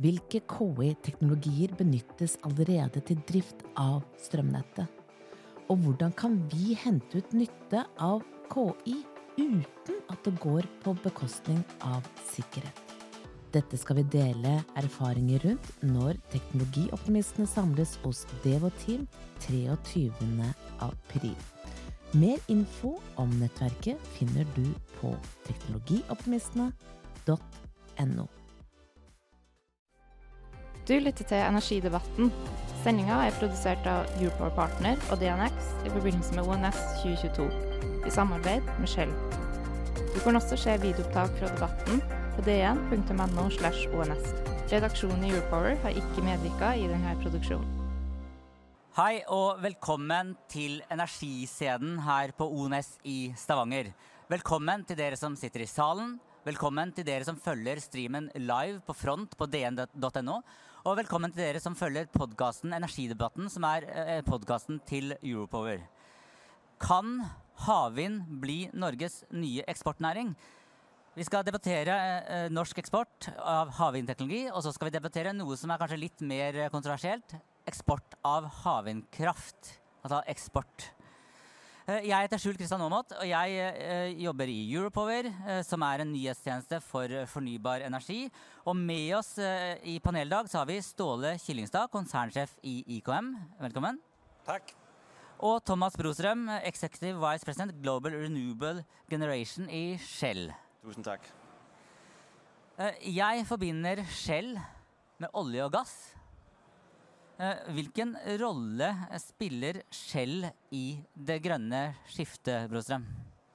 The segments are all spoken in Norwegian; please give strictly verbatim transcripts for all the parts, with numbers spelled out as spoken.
Hvilke K I-teknologier benyttes allerede til drift av strømnettet? Og hvordan kan vi hente ut nytte av K I uten at det går på bekostning av sikkerhet? Dette skal vi dele erfaringer rundt når teknologioptimistene samles hos Devo-team treogtyvende april. Mer info om nettverket finner du på teknologioptimistene punktum no. Du lytter til Energidebatten. Sendingen er produsert av Europower Partner og D N X i forbindelse med O N S tjue tjueto, i samarbeid med Shell. Du kan også se videoopptak fra debatten på d n punktum no slash o n s. Redaksjonen i Europower har ikke medvirket i denne produksjonen. Hei og velkommen til Energiscenen her på O N S i Stavanger. Velkommen til dere som sitter i salen. Velkommen til dere som følger streamen live på front på d n punktum no. Og velkommen til dere som følger podcasten Energidebatten, som er eh, podcasten til Europower. Kan havvind bli Norges nye eksportnæring? Vi skal debattere eh, norsk eksport av havvindteknologi, og så skal vi debattere noe som er kanskje litt mer kontroversielt. Eksport av havvindkraft, altså eksport. Jeg heter Skjul Kristian Aamodt, og jeg eh, jobber i Europower, eh, som er en nyhetstjeneste for fornybar energi. Og med oss eh, i paneldag så har vi Ståle Kyllingstad, konsernsjef i I K M. Velkommen. Takk. Og Thomas Brostrøm, Executive Vice President Global Renewable Generation i Shell. Tusen takk. Eh, jeg forbinder Shell med olje og gass. Hvilken rolle spiller Shell i det grønne skiftet, Brostrøm?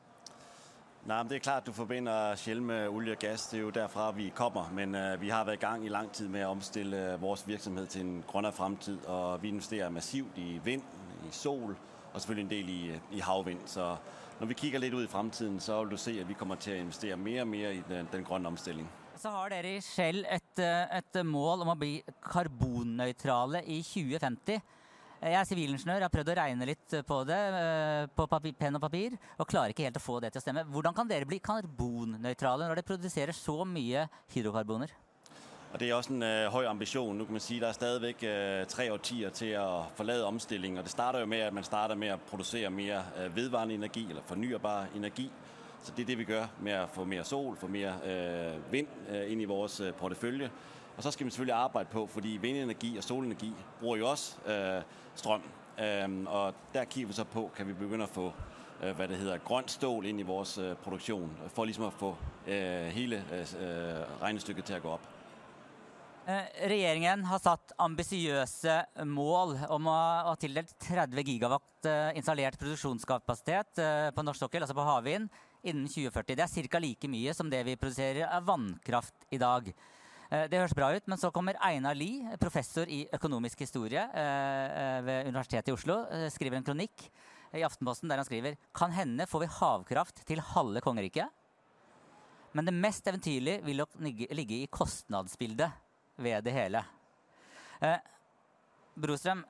Nej, men det er klart, du forbinder Shell med olie og gas. Det er jo derfra, vi kommer. Men uh, vi har været i gang i lang tid med at omstille uh, vores virksomhed til en grønnere fremtid. Og vi investerer massivt i vind, i sol og selvfølgelig en del i, i havvind. Så når vi kigger lidt ud i fremtiden, så vil du se, at vi kommer til at investere mere og mere i den, den grønne omstilling. Så har dere i Shell et, et mål om å bli karbonnøytrale i tjue femti. Jeg er sivilingeniør, jeg har prøvd å regne litt på det, på papir, penn og papir, og klarer ikke helt å få det til å stemme. Hvordan kan dere bli karbonnøytrale når dere produserer så mye hydrokarboner? Og det er også en øh, høj ambition. Nu kan man sige, at der er stadigvæk øh, tre årtier til at forlade omstilling, og det starter jo med, at man starter med at producere mere øh, vedvarende energi, eller fornybar energi. Så det er det, vi gør med at få mere sol, få mere øh, vind øh, ind i vores øh, portefølje. Og så skal vi selvfølgelig arbejde på, fordi vindenergi og solenergi bruger jo også øh, strøm. Øh, og der kigger vi så på, kan vi begynde at få øh, hvad det hedder, grønt stål ind i vores øh, produktion, for ligesom at få øh, hele øh, regnestykket til at gå op. Regjeringen har satt ambisiøse mål om å ha tildelt tretti gigawatt installert produksjonskapasitet på norsk sokkel, altså på havvind, innen tjue førti. Det er cirka like mye som det vi produserer av vannkraft i dag. Det høres bra ut, men så kommer Einar Lie, professor i økonomisk historie ved Universitetet i Oslo, skriver en kronikk i Aftenposten der han skriver: kan hende får vi havkraft til halve kongeriket, men det mest eventyrlige vil nok ligge i kostnadsbildet ved det hele. Eh, Brostrøm,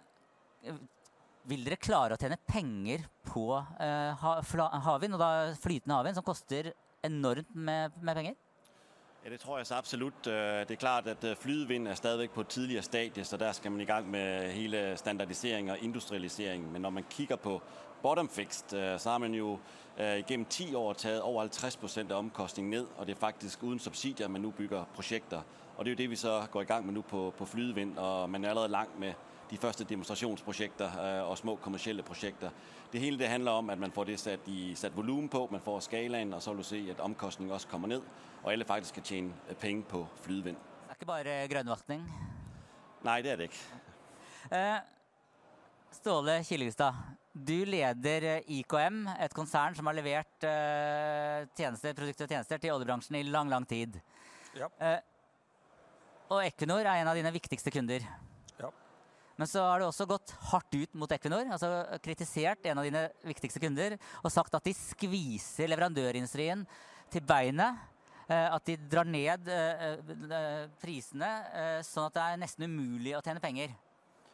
vil dere klare å tjene penger på eh, havvind, og da flytende havvind, som koster enormt med, med penger? Ja, det tror jeg så absolut. Det er klart, at flydevind er stadigvæk på et tidligere stadie, så der skal man i gang med hele standardisering og industrialisering. Men når man kigger på bottom fixed, så har man jo igennem ti år taget over halvtreds procent af omkostningen ned, og det er faktisk uden subsidier, man nu bygger projekter. Og det er jo det, vi så går i gang med nu på, på flydevind, og man er allerede langt med de første demonstrationsprojekter øh, og små kommercielle projekter. Det hele det handler om, at man får det sat, i, sat volumen på, man får skalaen, og så vil du se, at omkostningen også kommer ned, og alle faktisk kan tjene penge på flydevind. Det er ikke bare grønnvaskning? Nej, det er det ikke. Eh, Ståle Kyllingstad, du leder I K M, et konsern som har levert eh, tjenester, produkter og tjenester til oljebransjen i lang, lang tid. Ja. Eh, og Equinor er en av dine viktigste kunder. Ja. Men så har du også gått hardt ut mot Equinor, altså kritisert en av dine viktigste kunder, og sagt at de skviser leverandørindustrien til beinet, at de drar ned prisene, sånn at det er nesten umulig å tjene penger.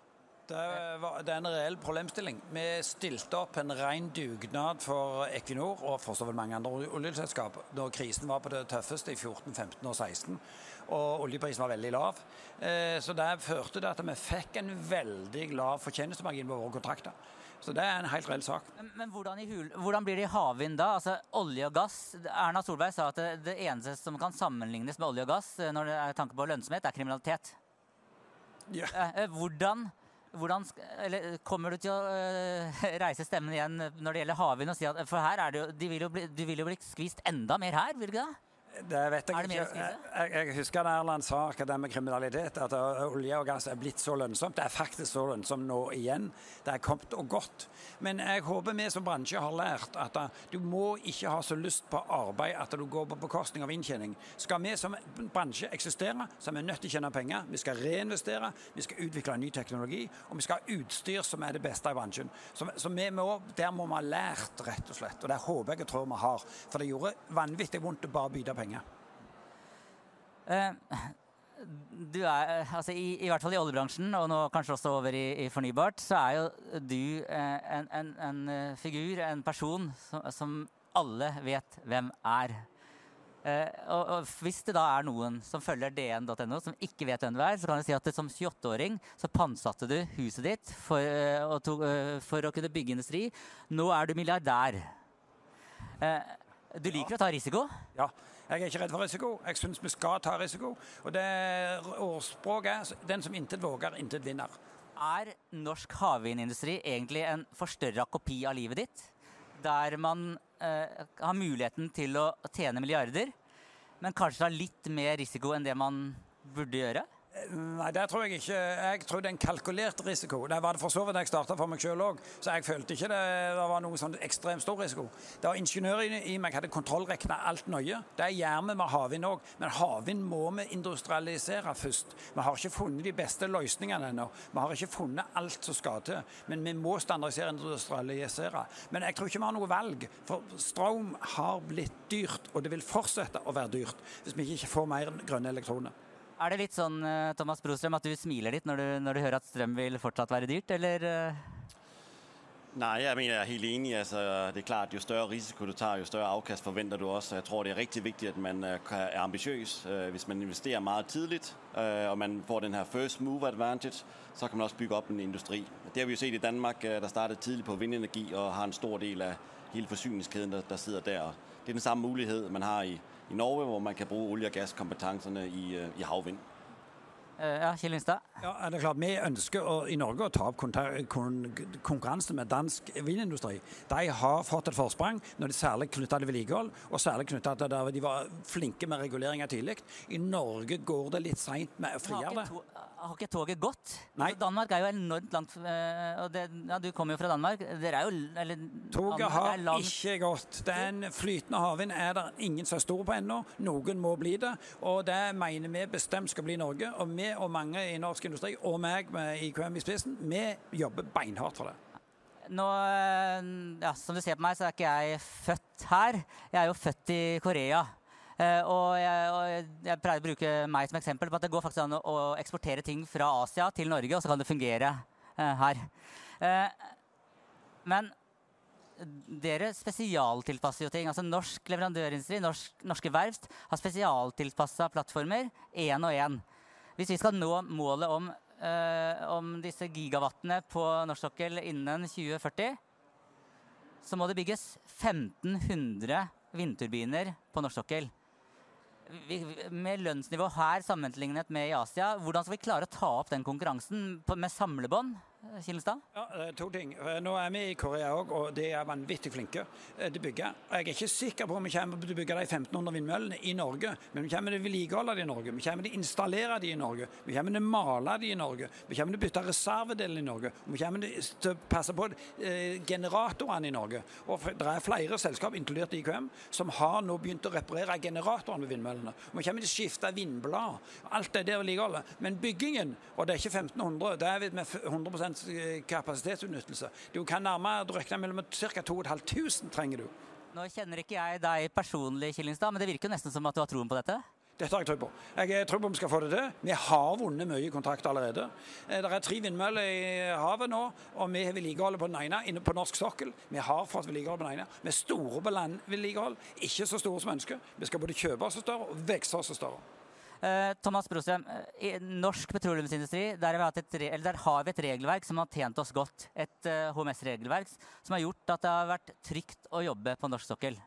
Det, var, det er en reell problemstilling. Vi stilte opp en ren dugnad for Equinor og for så vidt mange andre oljeselskap da krisen var på det tøffeste i fjorten, femten og seksten, og oljeprisen var veldig lav. Eh, så det førte til at vi fikk en veldig lav fortjenestemargin på våre kontrakter. Så det er en helt reell sak. Men, men hvordan, i hul, hvordan blir det i havvind da? Altså, olje og gass, Erna Solberg sa at det, det eneste som kan sammenlignes med olje og gass når det er tanke på lønnsomhet, er kriminalitet. Ja. Eh, hvordan, hvordan eller, kommer du til å uh, reise stemmen igjen når det gjelder havvind og si at for her er det jo, de vil jo bli, du vil jo bli skvist enda mer her, vil du ikke det? Det vet jeg, er det mer å ikke. Jeg, jeg husker da Erland sa akkurat med kriminalitet, at olje og gass er blitt så lønnsomt. Det er faktisk så lønnsomt nå igjen. Det er kommet og gått. Men jeg håper vi som bransje har lært at du må ikke ha så lyst på arbeid at du går på bekostning av inntjening. Skal vi som bransje eksistere, så er vi nødt til å tjene penger. Vi skal reinvestere, vi skal utvikle ny teknologi, og vi skal ha utstyr som er det beste i bransjen. Så, så vi må, der må vi ha lært, rett og slett. Og det håper jeg og tror vi har. For det gjorde vanvittig vondt å bare bytte penger. Uh, du er, altså i, i hvert fall i oljebransjen, og nå kanskje også over i, i fornybart, så er jo du uh, en, en, en figur, en person som, som alle vet hvem er. Uh, og, og hvis det da er noen som følger d n punktum n o som ikke vet hvem du er, så kan jeg si at det, som tjueåtte-åring så pantsatte du huset ditt for, uh, og to, uh, for å kunne bygge industri. Nå er du milliardær. Uh, du liker ja. å ta risiko? Ja. Jeg er ikke redd for risiko. Jeg synes vi skal ta risiko. Og det ordspråket er den som intet våger, intet vinner. Er norsk havvindindustri egentlig en forstørret kopi av livet ditt? Der man eh, har muligheten til å tjene milliarder, men kanskje ta litt mer risiko enn det man burde gjøre? Nei, det tror jeg ikke. Jeg tror det er en kalkulert risiko. Det var det for så vidt jeg startet for meg selv også, så jeg følte ikke det, det var noen sånn ekstremt stor risiko. Det var ingeniører i meg, hadde kontrollreknet alt nøye. Det er gjerne med havvind også, men havvind må vi industrialisere først. Vi har ikke funnet de beste løsningene ennå. Vi har ikke funnet alt som skal til, men vi må standardisere og industrialisere. Men jeg tror ikke vi har noe valg, for strøm har blitt dyrt, og det vil fortsette å være dyrt hvis vi ikke får mer grønne elektroner. Er det litt sånn, Thomas Brostrøm, at du smiler litt når du, når du hører at strøm vil fortsatt være dyrt, eller? Nej, jeg mener, jeg er helt enig. Altså, det er klart, jo større risiko du tager, jo større afkast forventer du også. Jeg tror, det er rigtig vigtigt, at man er ambitiøs. Hvis man investerer meget tidligt, og man får den her first move advantage, så kan man også bygge op en industri. Det har vi jo set i Danmark, der startede tidligt på vindenergi, og har en stor del af hele forsyningskæden, der, der sidder der. Det er den samme mulighed, man har i i Norge, hvor man kan bruge olie- og gaskompetencerne i, i havvind. Ja, Kjell Lindstad. Ja, det er klart, vi ønsker å, i Norge å ta opp konkurransen med dansk vindindustri. De har fått et forsprang når de særlig knyttet til vedlikehold, og særlig knyttet til at de var flinke med reguleringer tidlig. I Norge går det litt sent med å frigjøre det. Har ikke toget gått? Nei. Danmark er jo enormt langt, og det, ja, du kommer jo fra Danmark. Dere er jo, eller, toget har ikke gått. Den flytende havvind er det ingen som er stor på ennå. Noen må bli det, og det mener vi bestemt skal bli Norge. Og vi og mange i norsk industri, og meg med I Q M i spissen, vi jobber beinhardt for det. Nå, ja, som du ser på meg, så er ikke jeg født her. Jeg er jo født i Korea. Uh, og, jeg, og jeg pleier å bruke meg som eksempel på at det går faktisk an å, å eksportere ting fra Asia til Norge, og så kan det fungere uh, her. Uh, men dere spesialtilpasser jo ting. Altså norsk leverandørindustri, norsk, norske verft har spesialtilpasset plattformer en og en. Hvis vi skal nå målet om, uh, om disse gigawattene på norsk sokkel innen tjue førti, så må det bygges femten hundre vindturbiner på norsk sokkel. Vi, med lønnsnivå her sammenlignet med i Asia, hvordan skal vi klare å ta opp den konkurransen på, med samlebånd, Killenstad? Ja, to ting. Nå er vi i Korea også, og de er vanvittig flinke til å bygge. Jeg er ikke sikker på om vi kommer til å bygge de femten hundre vindmøllene i Norge, men vi kommer til å vedlikeholde de i Norge, vi kommer til å installere de i Norge, vi kommer til å male de i Norge, vi kommer til å bytte reservedelen i Norge, og vi kommer til å passe på eh, generatorene i Norge. Og det er flere selskap, inkludert I Q M, som har nå begynt å reparere generatorene ved vindmøllene. Og vi kommer til å skifte vindblad. Alt det der vedlikeholdet. Men byggingen, og det er ikke femten hundre, det er med hundre prosent kapasitetsutnyttelse. Du kan nærmere, du regner mellom ca. to og et halvt tusen trenger du. Nå kjenner ikke jeg deg personlig, Killenstad, men det virker jo nesten som at du har troen på dette. Dette har jeg tro på. Jeg tror på vi skal få det til. Vi har vunnet mye kontrakter allerede. Det er tre vindmøller i havet nå, og vi har vedlikeholdet på den ene inne på norsk sokkel. Vi har fått vedlikehold på den ene. Vi er store på landvedlikehold, ikke så store som ønsker. Vi skal både kjøpe oss større og vekse oss større. Eh, Thomas Brostrøm, i norsk petroleumsindustri, der har, vi et, eller der har vi et regelverk som har tjent oss godt. Et uh, H M S-regelverk som har gjort at det har vært trygt å jobbe på norsk sokkel.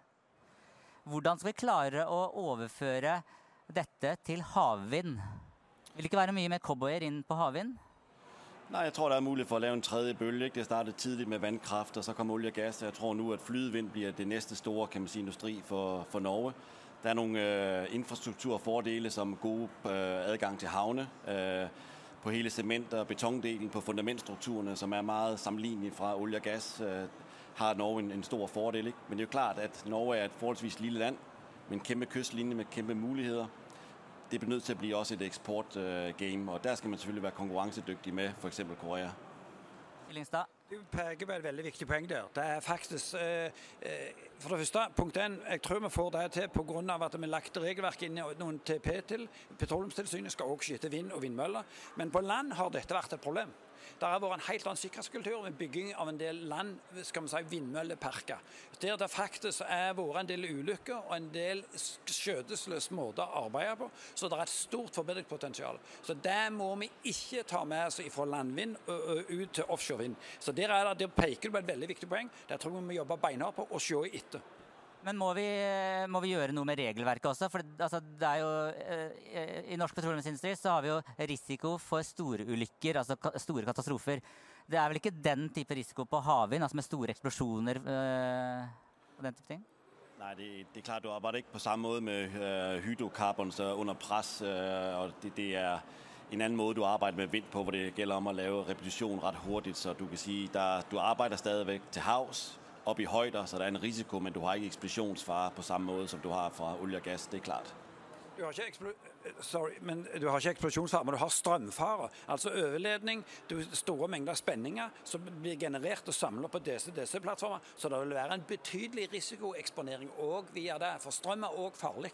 Hvordan skal vi klare å overføre dette til havvind? Vil det ikke være mye mer cowboyer inn på havvind? Nej, jeg tror, der er mulighed for at lave en tredje bølge. Ikke? Det startede tidligt med vandkraft, og så kom olie og gas. Jeg tror nu, at flydevind bliver det næste store, kan man sige, industri for, for Norge. Der er nogle øh, infrastrukturfordele, som gode øh, adgang til havne, øh, på hele cement- og betondelen, på fundamentstrukturerne, som er meget sammenlignelige fra olie og gas, øh, har Norge en, en stor fordel. Ikke? Men det er jo klart, at Norge er et forholdsvis lille land, med en kæmpe kystlinje, med kæmpe muligheder. Det bliver nødt til at blive også et eksportgame, og der skal man selvfølgelig være konkurrencedygtig med for eksempel Korea. Lindstad? Du peker på et veldig viktig poeng der. Det er faktisk, eh, for det første, punkt en, jeg tror vi får det til på grunn av at vi lagt regelverk inn i noen T P til. Petroleumstilsynet skal også skyte vind og vindmøller, men på land har dette vært et problem. Det har vært en helt annen sikkerhetskultur med bygging av en del land, skal man si, vindmølleparker. Der det faktisk er vært en del ulykker og en del skjødesløs måter å arbeide på, så det er et stort forbedringspotensial. Så det må vi ikke ta med oss fra landvind og ut til offshorevind. Så der, er det, der peker du på et veldig viktig poeng. Det tror jeg vi må jobbe beinhardt på og se etter. Men må vi, må vi gjøre noe med regelverket også? For altså, det er jo, eh, i norsk petroleumsindustri så har vi jo risiko for store ulykker, altså ka store katastrofer. Det er vel ikke den type risiko på havvind, altså med store eksplosjoner eh, og den type ting? Nej, det, det er klart, du arbejder ikke på samme måde med øh, hydrokarbon så under pres, øh, og det, det er en anden måde, du arbejder med vind på, hvor det gælder om at lave repetition ret hurtigt, så du kan sige, der, du arbejder stadigvæk til havs, op i højder, så der er en risiko, men du har ikke eksplosionsfare på samme måde, som du har fra olie og gas, det er klart. Du har ikke, sorry, men du har ikke eksplosjonsfare, men du har strømfare. Altså overledning, du store mengder spenninger som blir generert og samlet på disse, disse plattformer, så det vil være en betydelig risikoeksponering også via det, for strøm er også farlig.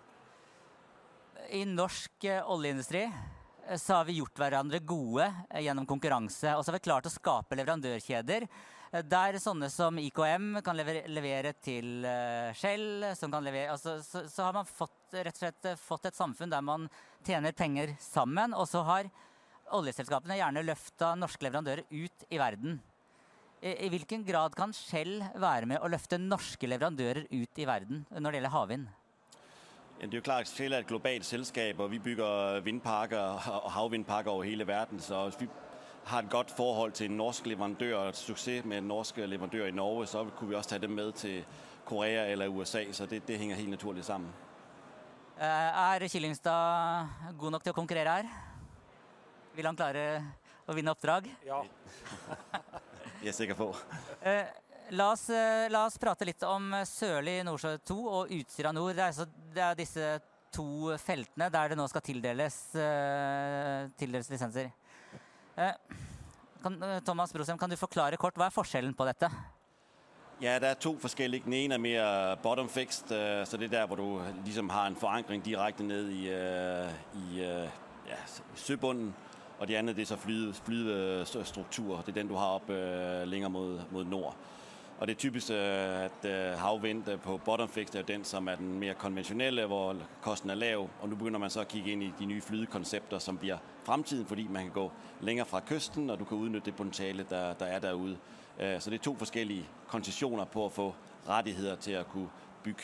I norsk oljeindustri så har vi gjort hverandre gode gjennom konkurranse, og så har vi klart å skape leverandørkjeder der sånne som I K M kan levere, levere til Shell, som kan levere, altså, så, så har man fått, rett og slett fått et samfunn der man tjener penger sammen, og så har oljeselskapene gjerne løftet norske leverandører ut i verden. I, I hvilken grad kan Shell være med å løfte norske leverandører ut i verden når det gjelder havvind? Ja, det er jo klart, at Shell er et globalt selskab, og vi bygger vindparker og havvindparker over hele verden, så vi har et godt forhold til en norsk leverandør og et succes med en norsk leverandør i Norge, så kunne vi også tage dem med til Korea eller U S A, så det, det hænger helt naturligt sammen. Er Kyllingstad god nok til å konkurrere her? Vil han klare å vinne oppdrag? Ja. Jeg er sikker på. La oss, la oss prate litt om Sørlige Nordsjø to og Utsira Nord. Det er, altså, det er disse to feltene der det nå skal tildeles, tildeles lisenser. Kan, Thomas Brostrøm, kan du forklare kort, hva er forskjellen på dette? Ja, der er to forskellige. Den ene er mere bottom fixed, så det er der, hvor du ligesom har en forankring direkte ned i, i ja, søbunden, og det andet det er så flyde, flydestruktur. Det er den, du har op længere mod, mod nord. Og det er typisk, at havvind på bottom fixed er den, som er den mere konventionelle, hvor kosten er lav, og nu begynder man så at kigge ind i de nye flydekoncepter, som bliver fremtiden, fordi man kan gå længere fra kysten, og du kan udnytte det potentiale, der, der er derude. Så det er to forskellige koncessioner på at få rettigheder til at kunne bygge.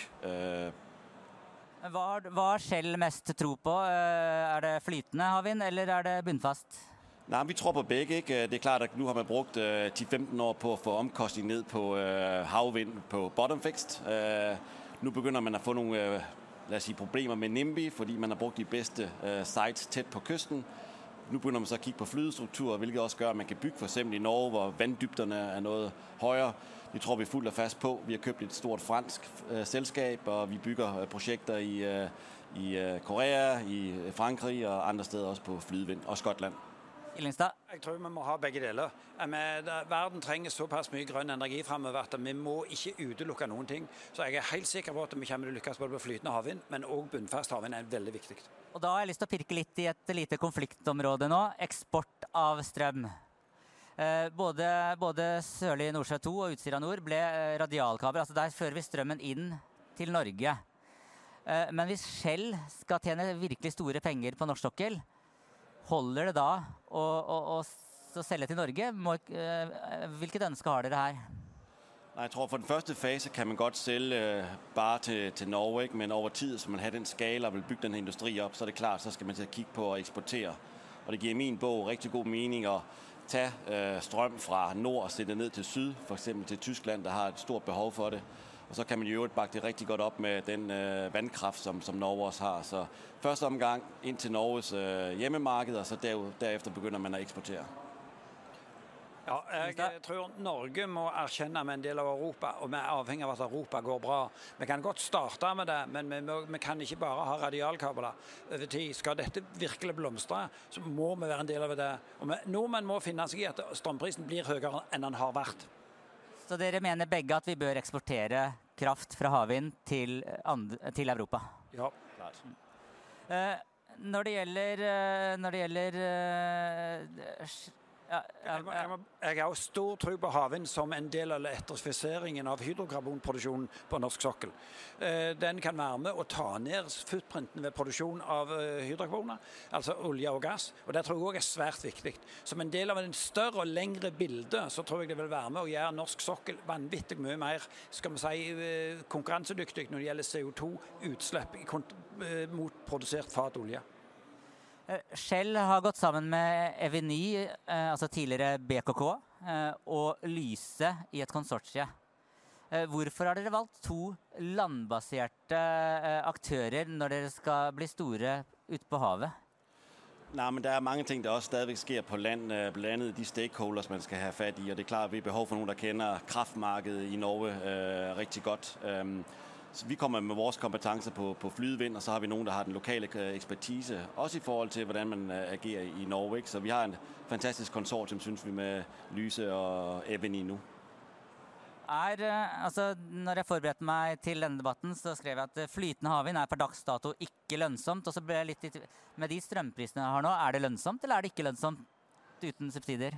Hva, hva har Shell mest tro på? Er det flytende havvind, eller er det bunnfast? Nej, vi tror på begge. Ikke? Det er klart, at nu har man brugt uh, ti til femten år på at få omkostning ned på uh, havvind på bottom fixed. Uh, nu begynder man at få nogle uh, lad os sige, problemer med NIMBY, fordi man har brugt de bedste uh, sites tæt på kysten. Nu begynder man så at kigge på flydestrukturer, hvilket også gør, at man kan bygge for eksempel i Norge, hvor vanddybderne er noget højere. Det tror vi fuldt og fast på. Vi har købt et stort fransk uh, selskab, og vi bygger uh, projekter i, uh, i uh, Korea, i Frankrig og andre steder også på flydevind og Skotland. Illingstad? Jeg tror vi må ha begge deler. Verden trenger såpass mye grønn energi fremover at vi må ikke utelukke noen ting. Så jeg er helt sikker på at vi kommer til å lykkes både på flytende havvind, men også bunnfast havvind er veldig viktig. Og da har jeg lyst til å pirke litt i et lite konfliktområde nå. Eksport av strøm. Både, både Sørlige Nordsjø to og Utsira Nord ble radialkabel. Altså der fører vi strømmen inn til Norge. Men hvis Shell skal tjene virkelig store penger på norsk sokkel, holder det da å, å, å, å selge til Norge? Må, hvilket ønske har dere her? Nej, jeg tror for den første fase kan man godt sælge øh, bare til, til Norge, ikke? Men over tid, så man har den skala og vil bygge den industri op, så er det klart, så skal man til at kigge på at eksportere. Og det giver i min bog rigtig god mening at tage øh, strøm fra nord og sætte ned til syd, for eksempel til Tyskland, der har et stort behov for det. Og så kan man jo bakke det rigtig godt op med den øh, vandkraft, som, som Norge også har. Så første omgang ind til Norges øh, hjemmemarked, og så der, derefter begynder man at eksportere. Ja, jeg tror Norge må erkjenne med en del av Europa, og vi er avhengig av at Europa går bra. Vi kan godt starte med det, men vi, må, vi kan ikke bare ha radialkabler over tid. Skal dette virkelig blomstre, så må vi være en del av det. Og vi, nordmenn må finne seg i at strømprisen blir høyere enn den har vært. Så dere mener begge at vi bør eksportere kraft fra havvind til, til Europa? Ja, klart. Uh, når det gjelder, uh, når det gjelder uh, Ja, ja, jeg, må, jeg, må, jeg har også stor tro på havvind som en del av elektrifiseringen av hydrokarbonproduksjonen på norsk sokkel. Eh, den kan være med å ta ned footprinten ved produksjon av eh, hydrokarboner, altså olje og gass, og det tror jeg også er svært viktig. Som en del av en større og lengre bilde, så tror jeg det vil være med å gjøre norsk sokkel vanvittig mye mer, skal vi si, eh, konkurransedyktig når det gjelder C O to utslipp eh, mot produsert fat olje. Shell har gått sammen med Eviny, altså tidligere B K K, og Lyse i et konsortie. Hvorfor har dere valgt to landbaserte aktører når dere skal bli store ute på havet? Nej, men der er mange ting, der også stadigvæk sker på land, blandt andet de stakeholders, man skal have fat i, og det er klart, at vi har behov for nogen, der kender kraftmarkedet i Norge øh, rigtig godt. Um, Så vi kommer med vores kompetencer på, på flydevind, og så har vi nogen, der har den lokale ekspertise, også i forhold til, hvordan man agerer i Norge. Ikke? Så vi har en fantastisk konsortium, synes vi, med Lyse og Eviny nu. Er, altså, når jeg forberedte meg til denne debatten, så skrev jeg at flytende havvind er per dags dato ikke lønnsomt. Og så ble jeg litt, med de strømprisene jeg har nå, er det lønnsomt, eller er det ikke lønnsomt uten subsidier?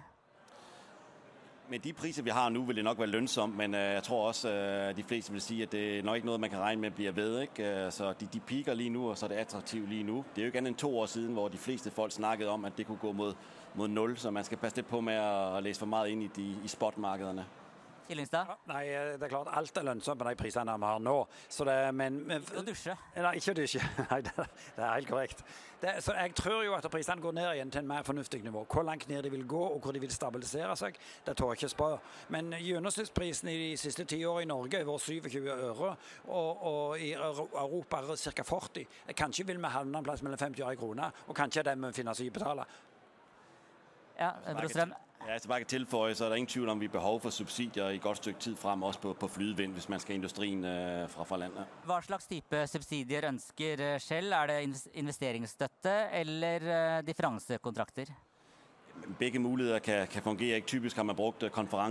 Med de priser, vi har nu, vil det nok være lønsomt, men uh, jeg tror også, uh, de fleste vil sige, at det er nok ikke noget, man kan regne med bliver ved. Ikke? Uh, så de, de piker lige nu, og så er det attraktivt lige nu. Det er jo ikke andet end to år siden, hvor de fleste folk snakkede om, at det kunne gå mod, mod nul, så man skal passe lidt på med at, at læse for meget ind i, de, i spotmarkederne. Illingstad? Ja, nei, det er klart alt er lønnsomt på de prisene vi har nå. Så det, men, men, å dusje? Nei, ikke å dusje. Nei, det, det er helt korrekt. Det, så jeg tror jo at prisene går ned igjen til en mer fornuftig nivå. Hvor langt ned de vil gå og hvor de vil stabilisere seg, det tør jeg ikke spå. Men gjennomsnittsprisen i de siste ti år i Norge er vår syvogtjue øre, og, og i Europa er cirka førti. Kanskje vil vi havne en plass mellom femti øre i kroner, og kanskje det må finne seg i betale. Ja, Brostrøm. Ja, så bare kan tilføje, så er der ingen tvivl om, vi har behov for subsidier i et godt stykke tid frem, også på, på flydevind, hvis man skal industrien øh, fra, fra landet. Hva slags type subsidier ønsker Shell? Er det investeringsstøtte eller øh, differansekontrakter? Begge muligheder kan, kan fungere. Ikke typisk har man brugt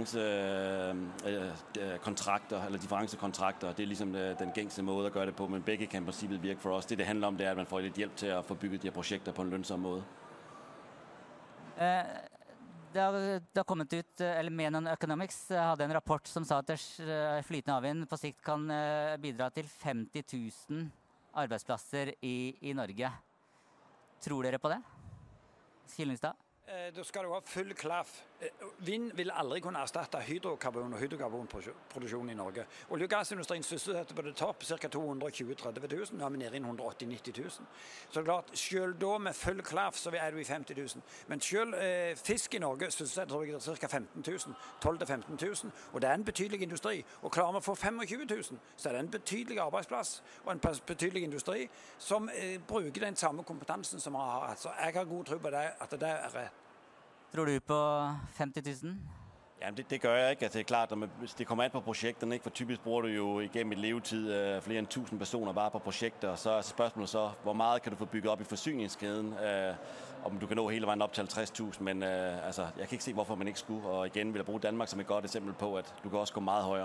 konferencekontrakter øh, øh, eller differencekontrakter. Det er ligesom øh, den gængse måde at gøre det på, men begge kan i princippet virke for os. Det, det handler om, det er, at man får lidt hjælp til at få bygget de her projekter på en lønnsom måde. Uh, Det har, det har kommet ut, eller Menon Economics hadde en rapport som sa at flytende havvind på sikt kan bidra til femti tusen arbeidsplasser i, i Norge. Tror dere på det? Skillingstad? Da skal du ha full klaff. Vind vil aldri kunne erstatte hydrokarbon og hydrokarbonproduksjon i Norge. Olje- og gassindustrien sysselsetter på det topp ca. to hundre tjue til tretti tusen. Nå er vi nede i et hundre åtti til nitti tusen. Så det er klart, selv da med full klaff så er du i femti tusen. Men selv eh, fisk i Norge sysselsetter ca. femten tusen, tolv til femten tusen. Og det er en betydelig industri. Og klarer vi å få tjuefem tusen, så er det en betydelig arbeidsplass og en betydelig industri som eh, bruker den samme kompetansen som vi har hatt. Så jeg har god tro på det, at det er rett. Tror du på femti tusen? Jamen, det, det gør jeg ikke. Altså, det er klart, at man, det kommer an på projekterne, ikke? For typisk bruger du jo igennem et levetid øh, flere end tusind personer bare på projekter, og så er spørgsmålet så, hvor meget kan du få bygget op i forsyningskæden, øh, om du kan nå hele vejen op til halvtreds tusind, men øh, altså, jeg kan ikke se, hvorfor man ikke skulle, og igen vil jeg bruge Danmark som et godt eksempel på, at du kan også gå meget højere.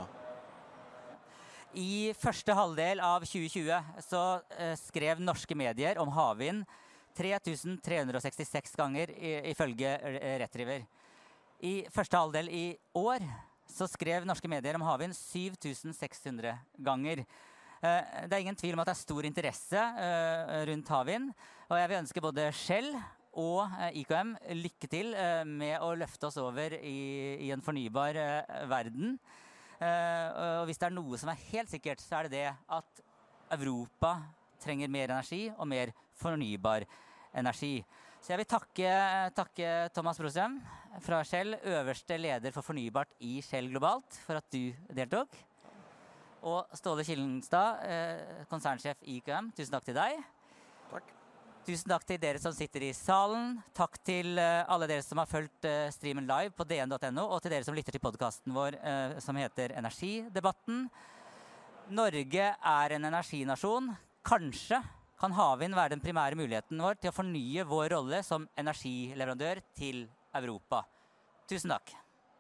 I første halvdel av tjue tjue så uh, skrev norske medier om havvind tre tusen tre hundre sekstiseks ganger ifølge Retriever. I første halvdel i år så skrev norske medier om havvind syv tusen seks hundre ganger. Uh, det er ingen tvil om at det er stor interesse uh, rundt havvind, og jeg vil ønske både Shell og uh, I K M lykke til uh, med å løfte oss over i, i en fornybar uh, verden. Uh, og hvis det er noe som er helt sikkert, så er det det at Europa trenger mer energi og mer fornybar energi. Så jeg vil takke, takke Thomas Brostrøm fra Shell, øverste leder for fornybart i Shell globalt, for at du deltok. Og Ståle Killenstad, uh, konsernsjef i I K M, tusen takk til deg. Takk. Tusen takk til dere som sitter i salen. Takk til uh, alle dere som har fulgt uh, streamen live på d n punktum n o, og til dere som lytter til podcasten vår uh, som heter Energidebatten. Norge er en energinasjon. Kanskje kan havvind være den primære muligheten vår til å fornye vår rolle som energileverandør til Europa. Tusen takk.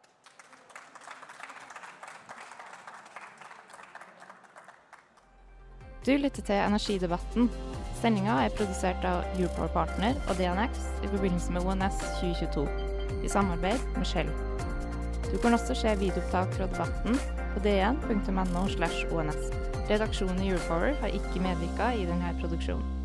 Du lytter til Energidebatten. Sendinga er produsert av Europower Partner og D N X i forbindelse med O N S tjue tjueto, i samarbeid med Shell. Du kan også se videoopptak fra debatten på d n punktum n o slash O N S. Redaksjonen i Europower har ikke medvirket i denne produksjonen.